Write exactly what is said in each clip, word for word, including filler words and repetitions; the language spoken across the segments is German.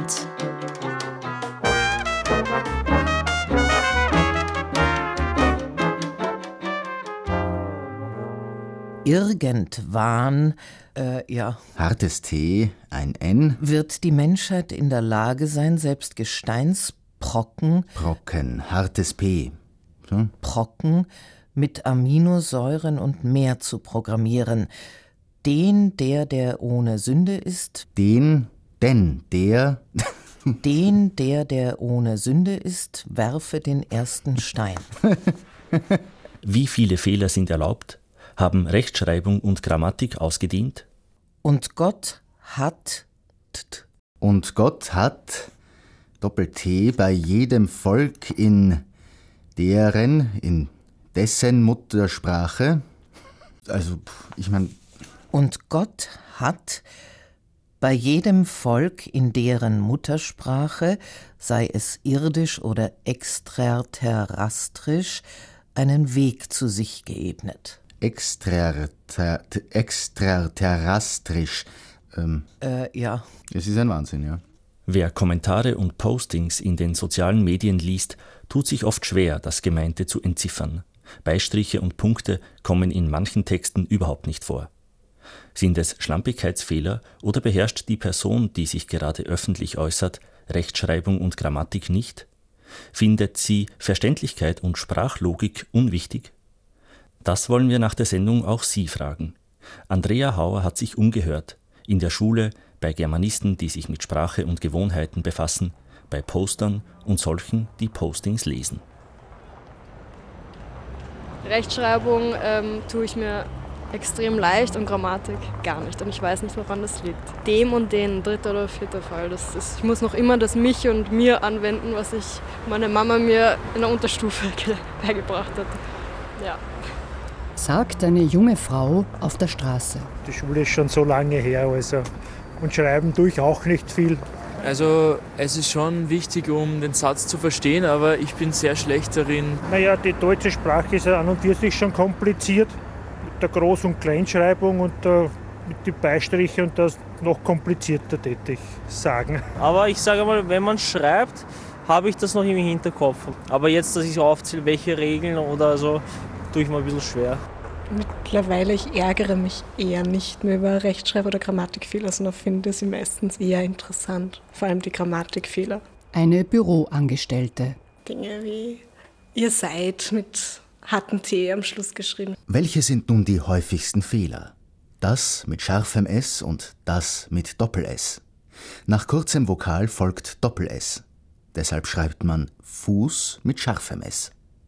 Irrgend. Irgendwann, äh, ja. Hartes T, ein N. Wird die Menschheit in der Lage sein, selbst Gesteinsbrocken. Brocken, hartes P. So. Brocken mit Aminosäuren und mehr zu programmieren. Den, der, der ohne Sünde ist. Den, denn, der. Den, der, der ohne Sünde ist, werfe den ersten Stein. Wie viele Fehler sind erlaubt? Haben Rechtschreibung und Grammatik ausgedient? Und Gott hat... T- Und Gott hat, Doppel-T, bei jedem Volk in deren, in dessen Muttersprache, also ich meine... Und Gott hat bei jedem Volk in deren Muttersprache, sei es irdisch oder extraterrestrisch, einen Weg zu sich geebnet. Extrater, extraterrestrisch. Ähm, äh, ja. Es ist ein Wahnsinn, ja. Wer Kommentare und Postings in den sozialen Medien liest, tut sich oft schwer, das Gemeinte zu entziffern. Beistriche und Punkte kommen in manchen Texten überhaupt nicht vor. Sind es Schlampigkeitsfehler oder beherrscht die Person, die sich gerade öffentlich äußert, Rechtschreibung und Grammatik nicht? Findet sie Verständlichkeit und Sprachlogik unwichtig? Das wollen wir nach der Sendung auch Sie fragen. Andrea Hauer hat sich umgehört. In der Schule, bei Germanisten, die sich mit Sprache und Gewohnheiten befassen, bei Postern und solchen, die Postings lesen. Rechtschreibung ähm, tue ich mir extrem leicht und Grammatik gar nicht. Und ich weiß nicht, woran das liegt. Dem und den, dritter oder vierter Fall. Das ist, ich muss noch immer das Mich und Mir anwenden, was ich meine Mama mir in der Unterstufe beigebracht hat. Ja. Sagt eine junge Frau auf der Straße. Die Schule ist schon so lange her, also und schreiben tue ich auch nicht viel. Also es ist schon wichtig, um den Satz zu verstehen, aber ich bin sehr schlecht darin. Naja, die deutsche Sprache ist ja an und für sich schon kompliziert. Mit der Groß- und Kleinschreibung und der, mit den Beistrichen und das noch komplizierter, täte ich sagen. Aber ich sage mal, wenn man schreibt, habe ich das noch im Hinterkopf. Aber jetzt, dass ich so aufzähle, welche Regeln oder so, tue ich mir ein bisschen schwer. Mittlerweile, ich ärgere mich eher nicht mehr über Rechtschreib- oder Grammatikfehler, sondern finde sie meistens eher interessant. Vor allem die Grammatikfehler. Eine Büroangestellte. Dinge wie ihr seid mit hartem T am Schluss geschrieben. Welche sind nun die häufigsten Fehler? Das mit scharfem S und das mit Doppel-S. Nach kurzem Vokal folgt Doppel-S. Deshalb schreibt man Fuß mit scharfem S.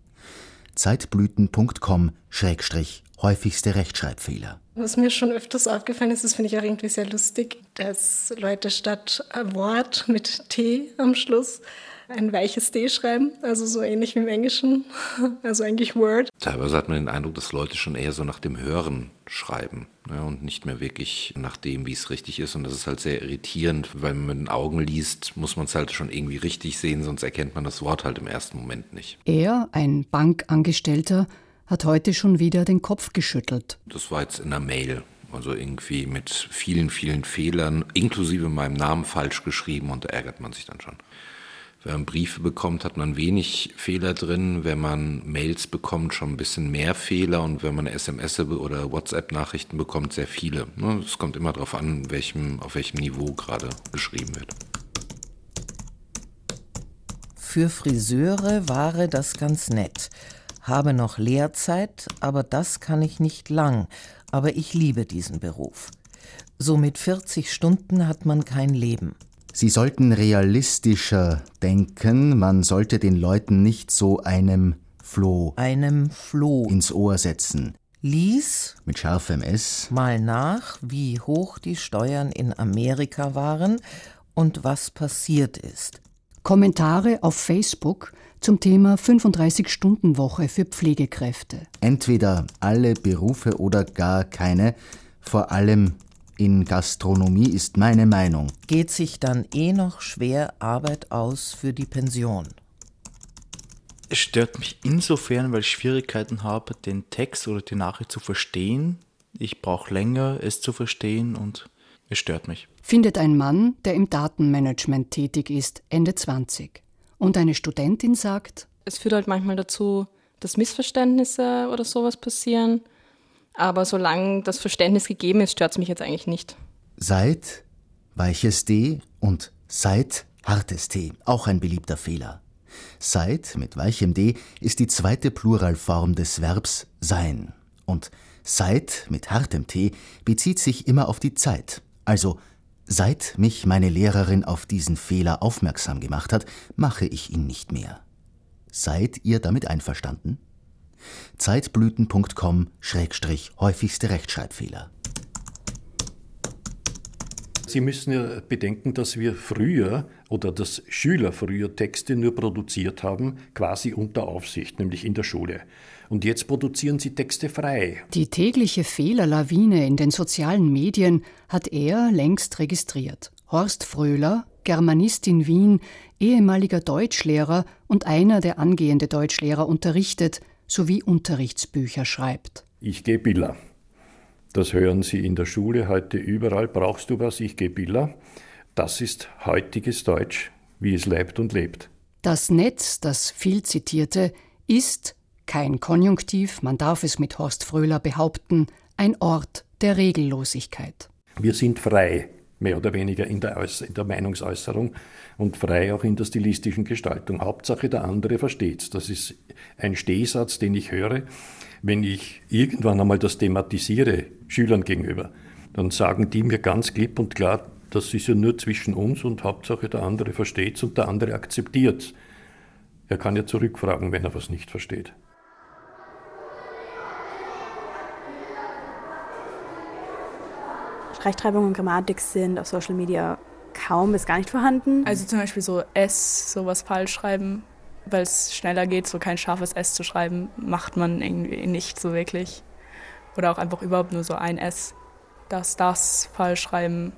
zeitblüten punkt com Schrägstrich häufigste Rechtschreibfehler. Was mir schon öfters aufgefallen ist, das finde ich auch irgendwie sehr lustig, dass Leute statt Wort mit T am Schluss ein weiches D schreiben, also so ähnlich wie im Englischen, also eigentlich Word. Teilweise hat man den Eindruck, dass Leute schon eher so nach dem Hören schreiben, ne, und nicht mehr wirklich nach dem, wie es richtig ist. Und das ist halt sehr irritierend, weil man mit den Augen liest, muss man es halt schon irgendwie richtig sehen, sonst erkennt man das Wort halt im ersten Moment nicht. Er, ein Bankangestellter, hat heute schon wieder den Kopf geschüttelt. Das war jetzt in der Mail, also irgendwie mit vielen, vielen Fehlern, inklusive meinem Namen falsch geschrieben, und da ärgert man sich dann schon. Wenn man Briefe bekommt, hat man wenig Fehler drin. Wenn man Mails bekommt, schon ein bisschen mehr Fehler. Und wenn man S M S oder WhatsApp-Nachrichten bekommt, sehr viele. Es kommt immer darauf an, welchem, auf welchem Niveau gerade geschrieben wird. Für Friseure wäre das ganz nett. Habe noch Lehrzeit, aber das kann ich nicht lang. Aber ich liebe diesen Beruf. So mit vierzig Stunden hat man kein Leben. Sie sollten realistischer denken, man sollte den Leuten nicht so einem Floh, einem Floh ins Ohr setzen. Lies mit scharfem S mal nach, wie hoch die Steuern in Amerika waren und was passiert ist. Kommentare auf Facebook zum Thema fünfunddreißig-Stunden-Woche für Pflegekräfte. Entweder alle Berufe oder gar keine, vor allem in Gastronomie ist meine Meinung. Geht sich dann eh noch schwer Arbeit aus für die Pension? Es stört mich insofern, weil ich Schwierigkeiten habe, den Text oder die Nachricht zu verstehen. Ich brauche länger, es zu verstehen, und Es stört mich. Findet ein Mann, der im Datenmanagement tätig ist, Ende zwanzig. Und eine Studentin sagt: Es führt halt manchmal dazu, dass Missverständnisse oder sowas passieren. Aber solange das Verständnis gegeben ist, stört es mich jetzt eigentlich nicht. Seit, weiches D und seit, hartes T, auch ein beliebter Fehler. Seit mit weichem D ist die zweite Pluralform des Verbs sein. Und seit mit hartem T bezieht sich immer auf die Zeit. Also, seit mich meine Lehrerin auf diesen Fehler aufmerksam gemacht hat, mache ich ihn nicht mehr. Seid ihr damit einverstanden? zeitblüten punkt com Schrägstrich häufigste Rechtschreibfehler. Sie müssen ja bedenken, dass wir früher oder dass Schüler früher Texte nur produziert haben, quasi unter Aufsicht, nämlich in der Schule. Und jetzt produzieren sie Texte frei. Die tägliche Fehlerlawine in den sozialen Medien hat er längst registriert. Horst Fröhler, Germanist in Wien, ehemaliger Deutschlehrer und einer, der angehende Deutschlehrer unterrichtet, sowie Unterrichtsbücher schreibt. Ich gehe Billa. Das hören Sie in der Schule heute überall. Brauchst du was? Ich gehe Billa. Das ist heutiges Deutsch, wie es leibt und lebt. Das Netz, das viel zitierte, ist kein Konjunktiv, man darf es mit Horst Fröhler behaupten, ein Ort der Regellosigkeit. Wir sind frei, mehr oder weniger in der, Äuß- in der Meinungsäußerung und frei auch in der stilistischen Gestaltung. Hauptsache der andere versteht's. Das ist ein Stehsatz, den ich höre, wenn ich irgendwann einmal das thematisiere, Schülern gegenüber. Dann sagen die mir ganz klipp und klar, das ist ja nur zwischen uns und Hauptsache der andere versteht's und der andere akzeptiert's. Er kann ja zurückfragen, wenn er was nicht versteht. Rechtschreibung und Grammatik sind auf Social Media kaum bis gar nicht vorhanden. Also zum Beispiel so S, sowas falsch schreiben, weil es schneller geht, so kein scharfes S zu schreiben, macht man irgendwie nicht so wirklich. Oder auch einfach überhaupt nur so ein S. Das, das falsch schreiben,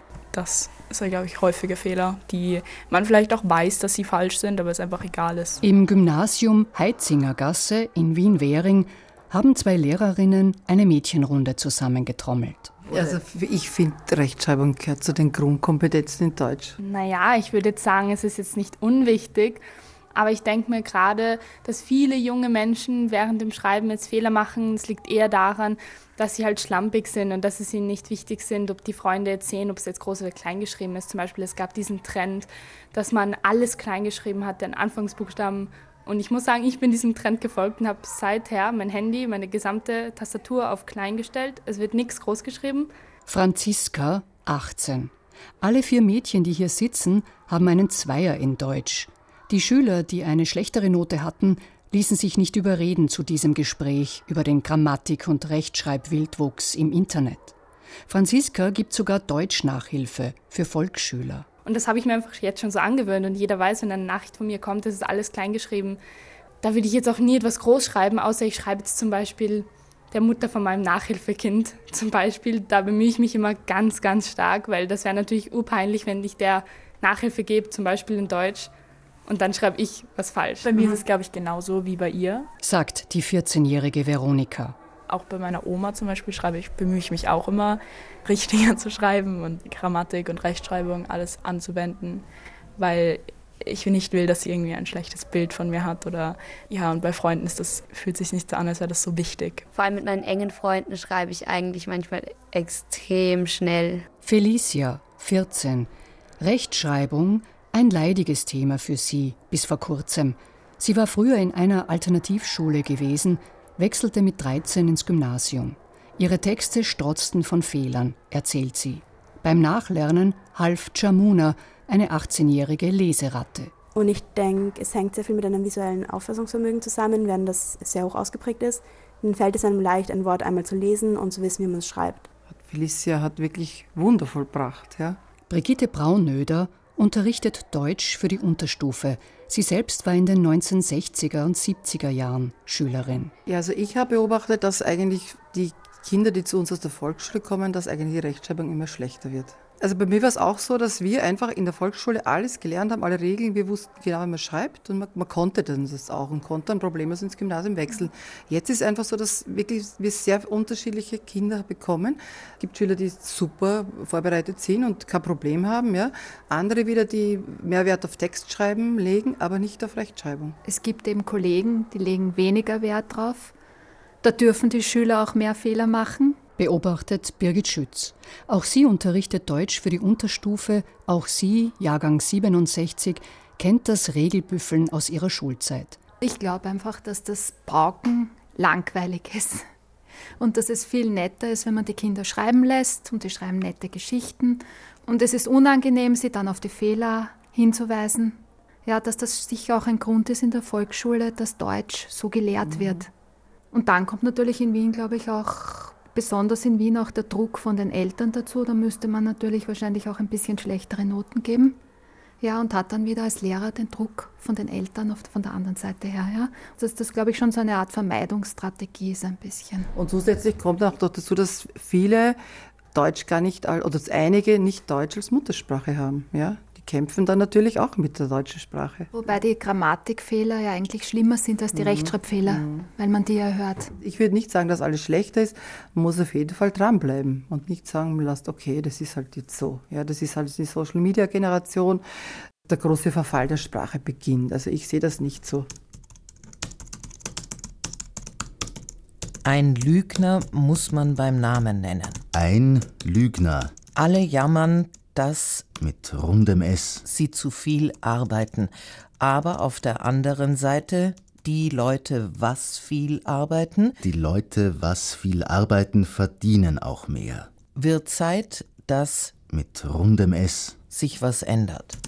das ist ja, glaube ich, häufige Fehler, die man vielleicht auch weiß, dass sie falsch sind, aber es einfach egal ist. Im Gymnasium Heitzingergasse in Wien-Währing haben zwei Lehrerinnen eine Mädchenrunde zusammengetrommelt. Also ich finde, Rechtschreibung gehört zu den Grundkompetenzen in Deutsch. Naja, ich würde jetzt sagen, es ist jetzt nicht unwichtig, aber ich denke mir gerade, dass viele junge Menschen während dem Schreiben jetzt Fehler machen. Es liegt eher daran, dass sie halt schlampig sind und dass es ihnen nicht wichtig sind, ob die Freunde jetzt sehen, ob es jetzt groß oder klein geschrieben ist. Zum Beispiel, es gab diesen Trend, dass man alles klein geschrieben hat, den Anfangsbuchstaben. Und ich muss sagen, ich bin diesem Trend gefolgt und habe seither mein Handy, meine gesamte Tastatur auf klein gestellt. Es wird nichts groß geschrieben. Franziska, achtzehn. Alle vier Mädchen, die hier sitzen, haben einen Zweier in Deutsch. Die Schüler, die eine schlechtere Note hatten, ließen sich nicht überreden zu diesem Gespräch über den Grammatik- und Rechtschreibwildwuchs im Internet. Franziska gibt sogar Deutschnachhilfe für Volksschüler. Und das habe ich mir einfach jetzt schon so angewöhnt. Und jeder weiß, wenn eine Nachricht von mir kommt, das ist alles klein geschrieben. Da würde ich jetzt auch nie etwas groß schreiben, außer ich schreibe jetzt zum Beispiel der Mutter von meinem Nachhilfekind zum Beispiel. Da bemühe ich mich immer ganz, ganz stark, weil das wäre natürlich urpeinlich, wenn ich der Nachhilfe gebe, zum Beispiel in Deutsch, und dann schreibe ich was falsch. Bei mir ist es, glaube ich, genauso wie bei ihr. Sagt die vierzehnjährige Veronika. Auch bei meiner Oma zum Beispiel schreibe ich, bemühe ich mich auch immer, richtiger zu schreiben und Grammatik und Rechtschreibung alles anzuwenden, weil ich nicht will, dass sie irgendwie ein schlechtes Bild von mir hat oder ja, und bei Freunden ist das, fühlt sich nicht so an, als wäre das so wichtig. Vor allem mit meinen engen Freunden schreibe ich eigentlich manchmal extrem schnell. Felicia, vierzehn. Rechtschreibung, ein leidiges Thema für sie bis vor kurzem. Sie war früher in einer Alternativschule gewesen, wechselte mit dreizehn ins Gymnasium. Ihre Texte strotzten von Fehlern, erzählt sie. Beim Nachlernen half Jamuna, eine achtzehnjährige Leseratte. Und ich denke, es hängt sehr viel mit einem visuellen Auffassungsvermögen zusammen. Wenn das sehr hoch ausgeprägt ist, dann fällt es einem leicht, ein Wort einmal zu lesen und zu wissen, wie man es schreibt. Felicia hat wirklich wundervoll gebracht, ja. Brigitte Braunöder unterrichtet Deutsch für die Unterstufe. Sie selbst war in den neunzehnhundertsechziger und siebziger Jahren Schülerin. Ja, also ich habe beobachtet, dass eigentlich die Kinder, die zu uns aus der Volksschule kommen, dass eigentlich die Rechtschreibung immer schlechter wird. Also bei mir war es auch so, dass wir einfach in der Volksschule alles gelernt haben, alle Regeln, wir wussten genau, wie man schreibt und man, man konnte das auch und konnte dann problemlos ins Gymnasium wechseln. Jetzt ist es einfach so, dass wirklich wir sehr unterschiedliche Kinder bekommen. Es gibt Schüler, die super vorbereitet sind und kein Problem haben, ja. Andere wieder, die mehr Wert auf Textschreiben legen, aber nicht auf Rechtschreibung. Es gibt eben Kollegen, die legen weniger Wert drauf. Da dürfen die Schüler auch mehr Fehler machen. Beobachtet Birgit Schütz. Auch sie unterrichtet Deutsch für die Unterstufe. Auch sie, Jahrgang siebenundsechzig, kennt das Regelbüffeln aus ihrer Schulzeit. Ich glaube einfach, dass das Pauken langweilig ist. Und dass es viel netter ist, wenn man die Kinder schreiben lässt und die schreiben nette Geschichten. Und es ist unangenehm, sie dann auf die Fehler hinzuweisen. Ja, dass das sicher auch ein Grund ist in der Volksschule, dass Deutsch so gelehrt mhm. wird. Und dann kommt natürlich in Wien, glaube ich, auch besonders in Wien auch der Druck von den Eltern dazu. Da müsste man natürlich wahrscheinlich auch ein bisschen schlechtere Noten geben. Ja, und hat dann wieder als Lehrer den Druck von den Eltern oft von der anderen Seite her. Ja. Dass das, glaube ich, schon so eine Art Vermeidungsstrategie ist ein bisschen. Und zusätzlich kommt auch dazu, dass viele Deutsch gar nicht, oder dass einige nicht Deutsch als Muttersprache haben. Ja. Kämpfen dann natürlich auch mit der deutschen Sprache. Wobei die Grammatikfehler ja eigentlich schlimmer sind als die mhm. Rechtschreibfehler, mhm. weil man die ja hört. Ich würde nicht sagen, dass alles schlechter ist. Man muss auf jeden Fall dranbleiben und nicht sagen, man lässt, okay, das ist halt jetzt so. Ja, das ist halt die Social-Media-Generation. Der große Verfall der Sprache beginnt. Also ich sehe das nicht so. Ein Lügner muss man beim Namen nennen. Ein Lügner. Alle jammern, dass mit rundem S sie zu viel arbeiten. Aber auf der anderen Seite, die Leute, was viel arbeiten. Die Leute, was viel arbeiten, verdienen auch mehr. Wird Zeit, dass mit rundem S sich was ändert.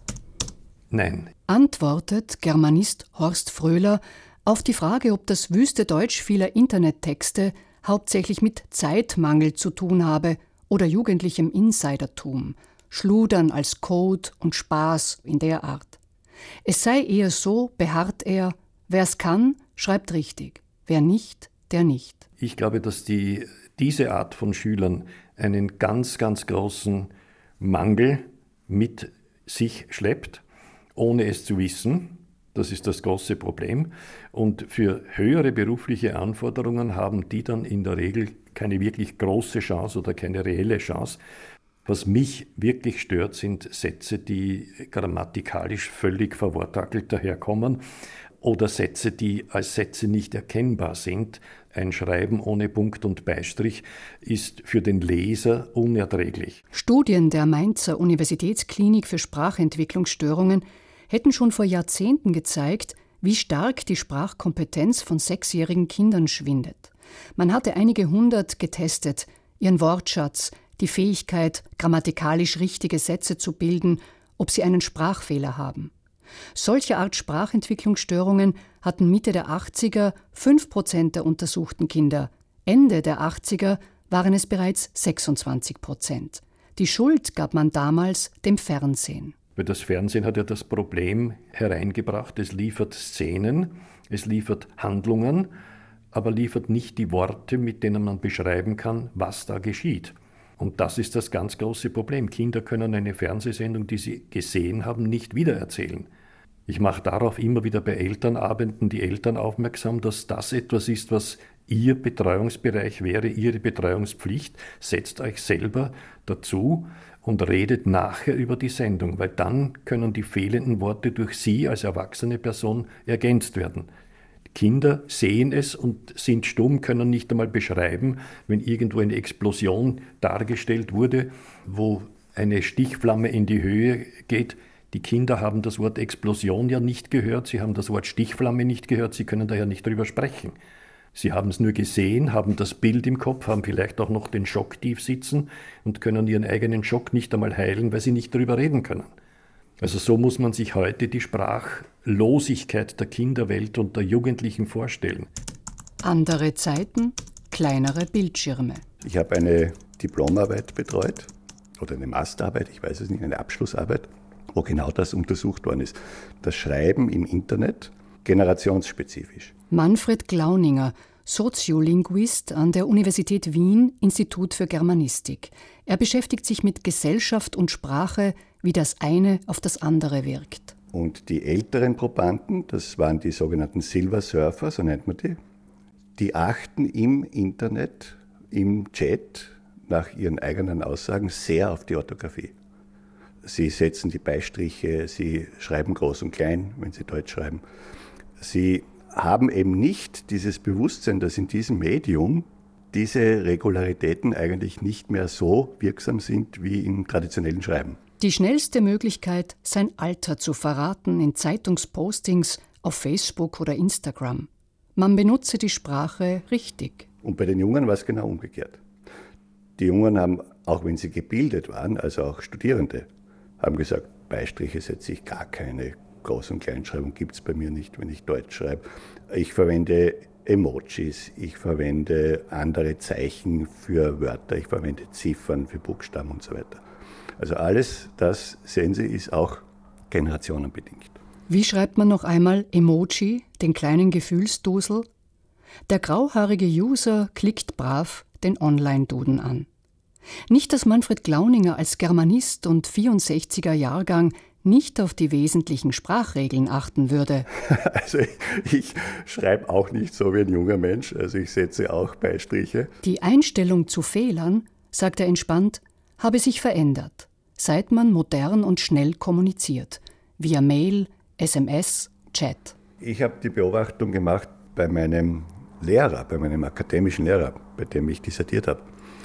Nein. Antwortet Germanist Horst Fröhler auf die Frage, ob das wüste Deutsch vieler Internettexte hauptsächlich mit Zeitmangel zu tun habe oder jugendlichem Insidertum, Schludern als Code und Spaß in der Art. Es sei eher so, beharrt er, wer es kann, schreibt richtig, wer nicht, der nicht. Ich glaube, dass die, diese Art von Schülern einen ganz, ganz großen Mangel mit sich schleppt, ohne es zu wissen. Das ist das große Problem. Und für höhere berufliche Anforderungen haben die dann in der Regel keine wirklich große Chance oder keine reelle Chance. Was mich wirklich stört, sind Sätze, die grammatikalisch völlig verwortakelt daherkommen oder Sätze, die als Sätze nicht erkennbar sind. Ein Schreiben ohne Punkt und Beistrich ist für den Leser unerträglich. Studien der Mainzer Universitätsklinik für Sprachentwicklungsstörungen hätten schon vor Jahrzehnten gezeigt, wie stark die Sprachkompetenz von sechsjährigen Kindern schwindet. Man hatte einige hundert getestet, ihren Wortschatz, die Fähigkeit, grammatikalisch richtige Sätze zu bilden, ob sie einen Sprachfehler haben. Solche Art Sprachentwicklungsstörungen hatten Mitte der achtziger fünf Prozent der untersuchten Kinder. Ende der achtziger waren es bereits sechsundzwanzig Prozent. Die Schuld gab man damals dem Fernsehen. Weil das Fernsehen hat ja das Problem hereingebracht, es liefert Szenen, es liefert Handlungen, aber liefert nicht die Worte, mit denen man beschreiben kann, was da geschieht. Und das ist das ganz große Problem. Kinder können eine Fernsehsendung, die sie gesehen haben, nicht wiedererzählen. Ich mache darauf immer wieder bei Elternabenden die Eltern aufmerksam, dass das etwas ist, was ihr Betreuungsbereich wäre, ihre Betreuungspflicht. Setzt euch selber dazu und redet nachher über die Sendung, weil dann können die fehlenden Worte durch Sie als erwachsene Person ergänzt werden. Kinder sehen es und sind stumm, können nicht einmal beschreiben, wenn irgendwo eine Explosion dargestellt wurde, wo eine Stichflamme in die Höhe geht. Die Kinder haben das Wort Explosion ja nicht gehört, sie haben das Wort Stichflamme nicht gehört, sie können daher nicht drüber sprechen. Sie haben es nur gesehen, haben das Bild im Kopf, haben vielleicht auch noch den Schock tief sitzen und können ihren eigenen Schock nicht einmal heilen, weil sie nicht darüber reden können. Also so muss man sich heute die Sprachlosigkeit der Kinderwelt und der Jugendlichen vorstellen. Andere Zeiten, kleinere Bildschirme. Ich habe eine Diplomarbeit betreut oder eine Masterarbeit, ich weiß es nicht, eine Abschlussarbeit, wo genau das untersucht worden ist. Das Schreiben im Internet generationsspezifisch. Manfred Glauninger, Soziolinguist an der Universität Wien, Institut für Germanistik. Er beschäftigt sich mit Gesellschaft und Sprache, wie das eine auf das andere wirkt. Und die älteren Probanden, das waren die sogenannten Silver Surfer, so nennt man die, die achten im Internet, im Chat, nach ihren eigenen Aussagen, sehr auf die Orthographie. Sie setzen die Beistriche, sie schreiben groß und klein, wenn sie Deutsch schreiben. Sie haben eben nicht dieses Bewusstsein, dass in diesem Medium diese Regularitäten eigentlich nicht mehr so wirksam sind wie im traditionellen Schreiben. Die schnellste Möglichkeit, sein Alter zu verraten in Zeitungspostings auf Facebook oder Instagram. Man benutze die Sprache richtig. Und bei den Jungen war es genau umgekehrt. Die Jungen haben, auch wenn sie gebildet waren, also auch Studierende, haben gesagt, Beistriche setze ich gar keine. Groß- und Kleinschreibung gibt es bei mir nicht, wenn ich Deutsch schreibe. Ich verwende Emojis, ich verwende andere Zeichen für Wörter, ich verwende Ziffern für Buchstaben und so weiter. Also alles das, sehen Sie, ist auch generationenbedingt. Wie schreibt man noch einmal Emoji, den kleinen Gefühlsdusel? Der grauhaarige User klickt brav den Online-Duden an. Nicht, dass Manfred Glauninger als Germanist und vierundsechziger Jahrgang nicht auf die wesentlichen Sprachregeln achten würde. Also ich, ich schreibe auch nicht so wie ein junger Mensch, also ich setze auch Beistriche. Die Einstellung zu Fehlern, sagt er entspannt, habe sich verändert, seit man modern und schnell kommuniziert, via Mail, S M S, Chat. Ich habe die Beobachtung gemacht bei meinem Lehrer, bei meinem akademischen Lehrer, bei dem ich dissertiert habe.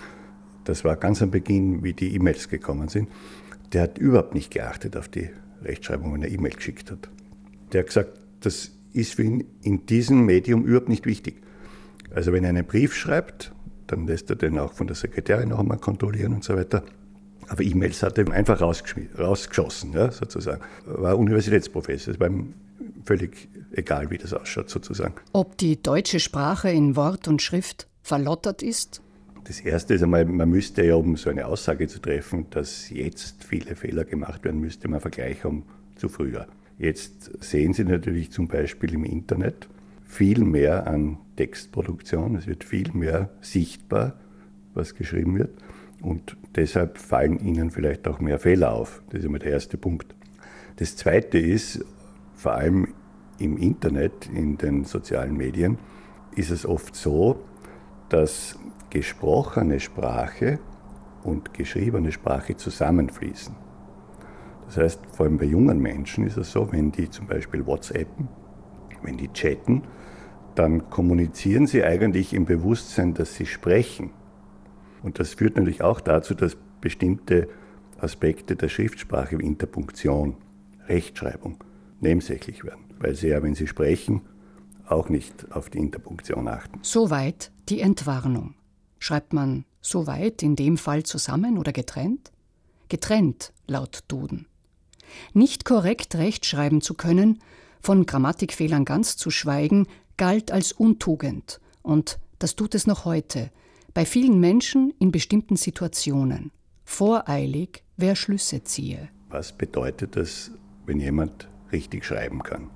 Das war ganz am Beginn, wie die E-Mails gekommen sind. Der hat überhaupt nicht geachtet auf die Rechtschreibung, wenn er E-Mail geschickt hat. Der hat gesagt, das ist für ihn in diesem Medium überhaupt nicht wichtig. Also wenn er einen Brief schreibt, dann lässt er den auch von der Sekretärin noch einmal kontrollieren und so weiter. Aber E-Mails hat er einfach rausgeschossen, ja, sozusagen. War Universitätsprofessor, es war ihm völlig egal, wie das ausschaut, sozusagen. Ob die deutsche Sprache in Wort und Schrift verlottert ist? Das Erste ist einmal, man müsste ja, um so eine Aussage zu treffen, dass jetzt viele Fehler gemacht werden, müsste man Vergleich haben zu früher. Jetzt sehen Sie natürlich zum Beispiel im Internet viel mehr an Textproduktion, es wird viel mehr sichtbar, was geschrieben wird. Und deshalb fallen Ihnen vielleicht auch mehr Fehler auf. Das ist einmal der erste Punkt. Das Zweite ist, vor allem im Internet, in den sozialen Medien, ist es oft so, dass gesprochene Sprache und geschriebene Sprache zusammenfließen. Das heißt, vor allem bei jungen Menschen ist es so, wenn die zum Beispiel WhatsAppen, wenn die chatten, dann kommunizieren sie eigentlich im Bewusstsein, dass sie sprechen. Und das führt natürlich auch dazu, dass bestimmte Aspekte der Schriftsprache wie Interpunktion, Rechtschreibung nebensächlich werden, weil sie ja, wenn sie sprechen, auch nicht auf die Interpunktion achten. Soweit die Entwarnung. Schreibt man soweit in dem Fall zusammen oder getrennt? Getrennt, laut Duden. Nicht korrekt rechtschreiben zu können, von Grammatikfehlern ganz zu schweigen, galt als Untugend. Und das tut es noch heute. Bei vielen Menschen in bestimmten Situationen. Voreilig, wer Schlüsse ziehe. Was bedeutet das, wenn jemand richtig schreiben kann?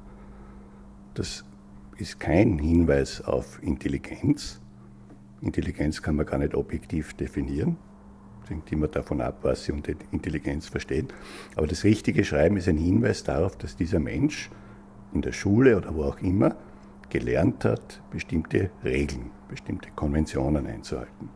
Das ist kein Hinweis auf Intelligenz. Intelligenz kann man gar nicht objektiv definieren. Das hängt immer davon ab, was Sie unter Intelligenz verstehen. Aber das richtige Schreiben ist ein Hinweis darauf, dass dieser Mensch in der Schule oder wo auch immer gelernt hat, bestimmte Regeln, bestimmte Konventionen einzuhalten.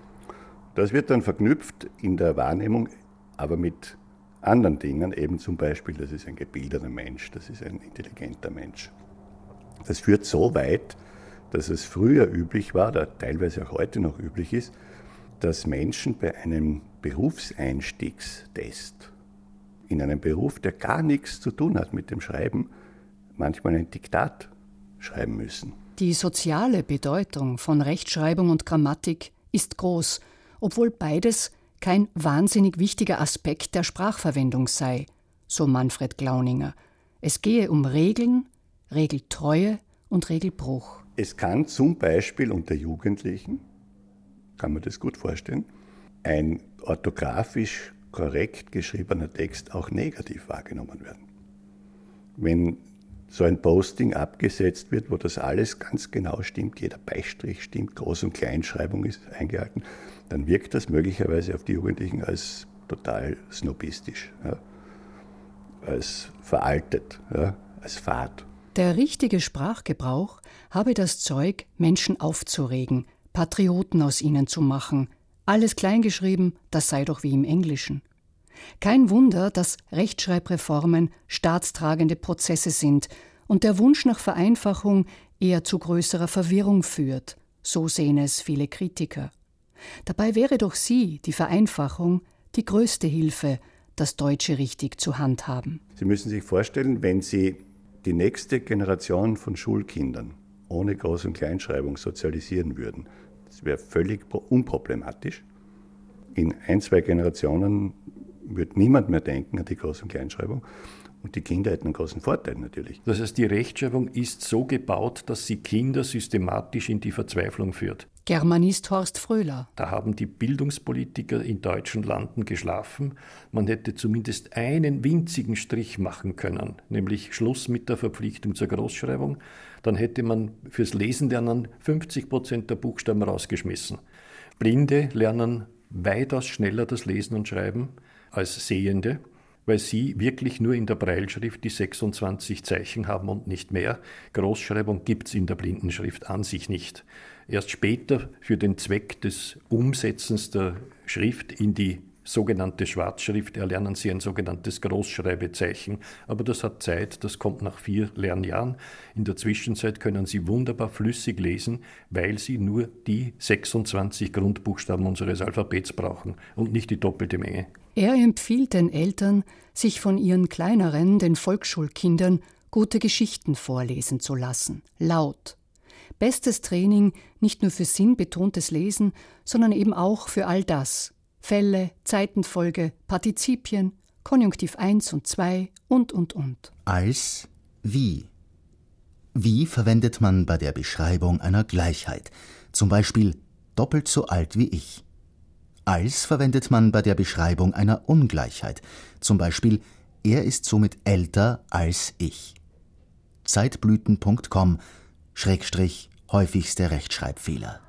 Das wird dann verknüpft in der Wahrnehmung, aber mit anderen Dingen, eben zum Beispiel, das ist ein gebildeter Mensch, das ist ein intelligenter Mensch. Das führt so weit, dass es früher üblich war, oder teilweise auch heute noch üblich ist, dass Menschen bei einem Berufseinstiegstest in einem Beruf, der gar nichts zu tun hat mit dem Schreiben, manchmal ein Diktat schreiben müssen. Die soziale Bedeutung von Rechtschreibung und Grammatik ist groß, obwohl beides kein wahnsinnig wichtiger Aspekt der Sprachverwendung sei, so Manfred Glauninger. Es gehe um Regeln, Regeltreue und Regelbruch. Es kann zum Beispiel unter Jugendlichen, kann man das gut vorstellen, ein orthografisch korrekt geschriebener Text auch negativ wahrgenommen werden. Wenn so ein Posting abgesetzt wird, wo das alles ganz genau stimmt, jeder Beistrich stimmt, Groß- und Kleinschreibung ist eingehalten, dann wirkt das möglicherweise auf die Jugendlichen als total snobistisch, ja, als veraltet, ja, als fad. Der richtige Sprachgebrauch habe das Zeug, Menschen aufzuregen, Patrioten aus ihnen zu machen. Alles kleingeschrieben, das sei doch wie im Englischen. Kein Wunder, dass Rechtschreibreformen staatstragende Prozesse sind und der Wunsch nach Vereinfachung eher zu größerer Verwirrung führt. So sehen es viele Kritiker. Dabei wäre doch sie, die Vereinfachung, die größte Hilfe, das Deutsche richtig zu handhaben. Sie müssen sich vorstellen, wenn Sie die nächste Generation von Schulkindern ohne Groß- und Kleinschreibung sozialisieren würden, das wäre völlig unproblematisch. In ein, zwei Generationen wird niemand mehr denken an die Groß- und Kleinschreibung. Und die Kinder hätten einen großen Vorteil natürlich. Das heißt, die Rechtschreibung ist so gebaut, dass sie Kinder systematisch in die Verzweiflung führt. Germanist Horst Fröhler. Da haben die Bildungspolitiker in deutschen Landen geschlafen. Man hätte zumindest einen winzigen Strich machen können, nämlich Schluss mit der Verpflichtung zur Großschreibung. Dann hätte man fürs Lesenlernen fünfzig Prozent der Buchstaben rausgeschmissen. Blinde lernen weitaus schneller das Lesen und Schreiben als Sehende, weil sie wirklich nur in der Brailleschrift die sechsundzwanzig Zeichen haben und nicht mehr. Großschreibung gibt es in der Blindenschrift an sich nicht. Erst später für den Zweck des Umsetzens der Schrift in die sogenannte Schwarzschrift erlernen sie ein sogenanntes Großschreibezeichen. Aber das hat Zeit, das kommt nach vier Lernjahren. In der Zwischenzeit können sie wunderbar flüssig lesen, weil sie nur die sechsundzwanzig Grundbuchstaben unseres Alphabets brauchen und nicht die doppelte Menge. Er empfiehlt den Eltern, sich von ihren kleineren, den Volksschulkindern, gute Geschichten vorlesen zu lassen, laut. Bestes Training nicht nur für sinnbetontes Lesen, sondern eben auch für all das. Fälle, Zeitenfolge, Partizipien, Konjunktiv eins und zwei und, und, und. Als wie. Wie verwendet man bei der Beschreibung einer Gleichheit? Zum Beispiel doppelt so alt wie ich. Als verwendet man bei der Beschreibung einer Ungleichheit. Zum Beispiel er ist somit älter als ich. Zeitblüten punkt com Schrägstrich häufigste Rechtschreibfehler.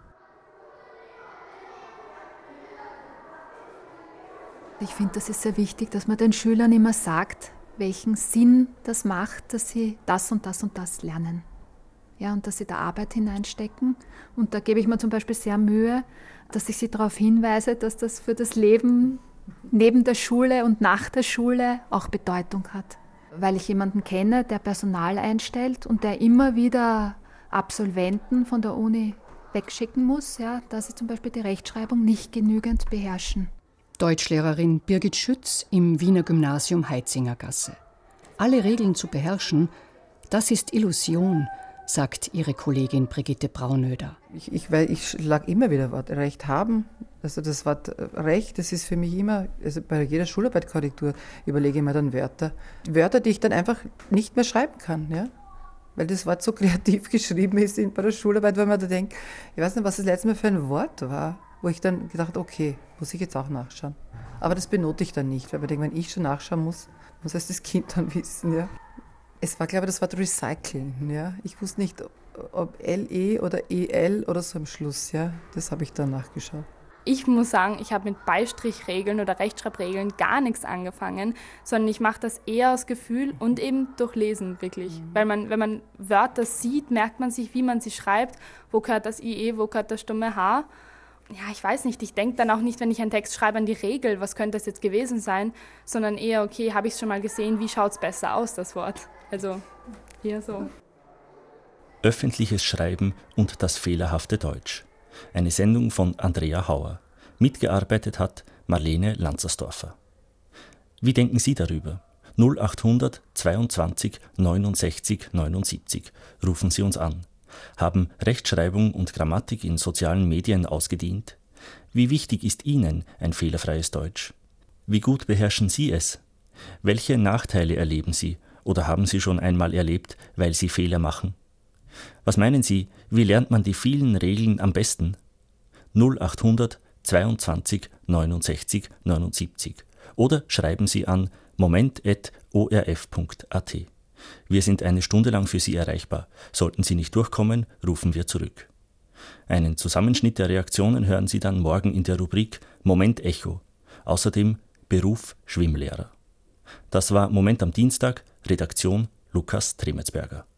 Ich finde, das ist sehr wichtig, dass man den Schülern immer sagt, welchen Sinn das macht, dass sie das und das und das lernen. Ja, und dass sie da Arbeit hineinstecken. Und da gebe ich mir zum Beispiel sehr Mühe, dass ich sie darauf hinweise, dass das für das Leben neben der Schule und nach der Schule auch Bedeutung hat. Weil ich jemanden kenne, der Personal einstellt und der immer wieder Absolventen von der Uni wegschicken muss, ja, dass sie zum Beispiel die Rechtschreibung nicht genügend beherrschen. Deutschlehrerin Birgit Schütz im Wiener Gymnasium Heitzingergasse. Alle Regeln zu beherrschen, das ist Illusion, sagt ihre Kollegin Brigitte Braunöder. Ich, ich, weil ich lag immer wieder Wort Recht haben. Also das Wort Recht, das ist für mich immer, also bei jeder Schularbeit-Korrektur überlege ich mir dann Wörter. Wörter, die ich dann einfach nicht mehr schreiben kann, ja. Weil das Wort so kreativ geschrieben ist in, bei der Schularbeit, weil man da denkt, ich weiß nicht, was das letzte Mal für ein Wort war, wo ich dann gedacht habe, okay, muss ich jetzt auch nachschauen. Aber das benote ich dann nicht, weil ich denke, wenn ich schon nachschauen muss, muss es das Kind dann wissen, ja. Es war, glaube ich, das Wort Recyceln, ja. Ich wusste nicht, ob L E oder E L oder so am Schluss, ja. Das habe ich dann nachgeschaut. Ich muss sagen, ich habe mit Beistrichregeln oder Rechtschreibregeln gar nichts angefangen, sondern ich mache das eher aus Gefühl und eben durch Lesen wirklich. Mhm. Weil man, wenn man Wörter sieht, merkt man sich, wie man sie schreibt, wo gehört das I E, wo gehört das stumme H. Ja, ich weiß nicht, ich denke dann auch nicht, wenn ich einen Text schreibe, an die Regel, was könnte das jetzt gewesen sein, sondern eher, okay, habe ich es schon mal gesehen, wie schaut es besser aus, das Wort. Also eher so. Öffentliches Schreiben und das fehlerhafte Deutsch. Eine Sendung von Andrea Hauer. Mitgearbeitet hat Marlene Lanzersdorfer. Wie denken Sie darüber? null achthundert zweiundzwanzig neunundsechzig neunundsiebzig. Rufen Sie uns an. Haben Rechtschreibung und Grammatik in sozialen Medien ausgedient? Wie wichtig ist Ihnen ein fehlerfreies Deutsch? Wie gut beherrschen Sie es? Welche Nachteile erleben Sie oder haben Sie schon einmal erlebt, weil Sie Fehler machen? Was meinen Sie, wie lernt man die vielen Regeln am besten? null achthundert zweiundzwanzig neunundsechzig neunundsiebzig oder schreiben Sie an moment punkt o r f punkt a t. Wir sind eine Stunde lang für Sie erreichbar. Sollten Sie nicht durchkommen, rufen wir zurück. Einen Zusammenschnitt der Reaktionen hören Sie dann morgen in der Rubrik Moment Echo. Außerdem Beruf Schwimmlehrer. Das war Moment am Dienstag, Redaktion Lukas Tremetsberger.